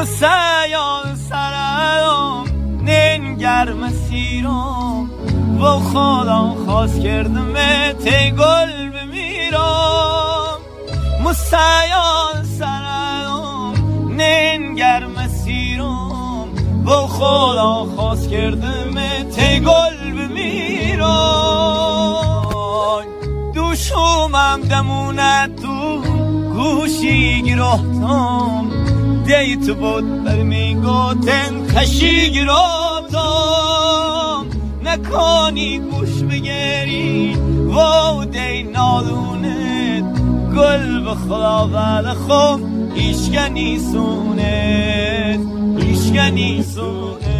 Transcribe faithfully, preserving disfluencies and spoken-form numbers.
مسیان سرم ننگر مسیرم و خدا خواست کردم تی گل بمیرم مسیان سرم ننگر مسیرم و خدا خواست کردم تی گل بمیرم دوشومم دمونت تو گوشی گرفتم دیت بود بر میگوتن خشی گرفتم نکنی گوش بگیری و دی نادونت گل به خدا بل خم ایشگنی سونت ایشگنی سونت